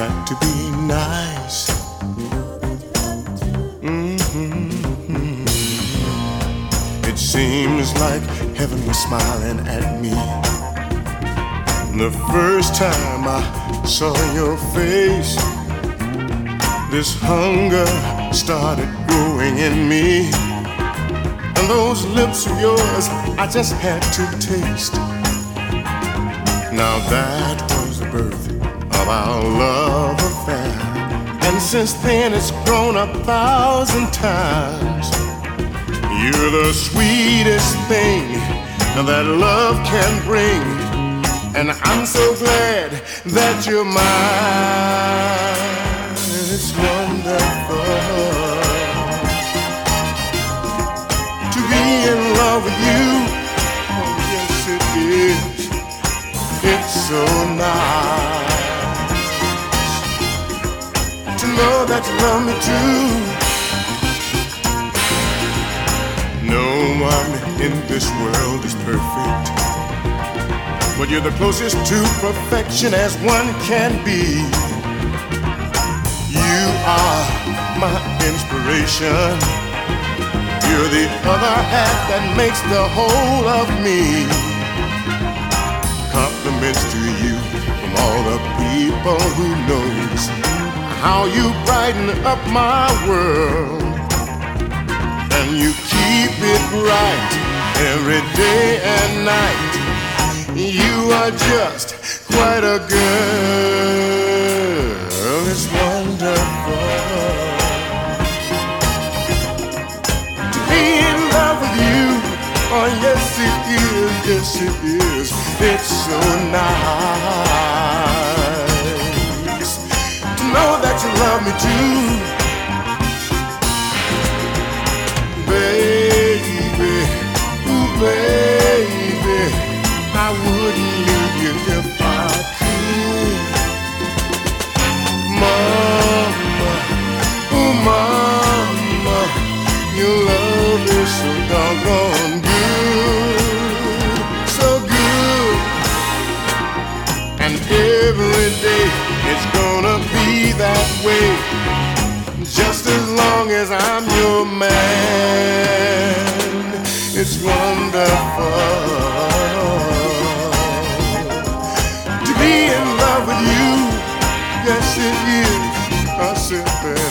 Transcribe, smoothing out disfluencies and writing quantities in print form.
got to be nice. It seems like heaven was smiling at me the first time I saw your face. This hunger started growing in me, and those lips of yours I just had to taste. Now that was the birth of our love affair, and since then it's grown 1,000 times. You're the sweetest thing that love can bring, and I'm so glad that you're mine. It's wonderful to be in love with you. Oh yes it is. It's so nice to know that you love me too. No one in this world is perfect, but you're the closest to perfection as one can be. You are my inspiration. You're the other half that makes the whole of me. Compliments to you from all the people who knows how you brighten up my world. And you keep it right every day and night. You are just quite a girl. It's wonderful to be in love with you. Oh yes it is, yes it is. It's so nice to know that you love me too. Baby, ooh baby, I wouldn't leave you if I could. Mama, ooh mama, your love is so doggone good, so good. And every day it's gonna be that way, just as long as I'm your man. It's wonderful to be in love with you. Yes it is, I said that.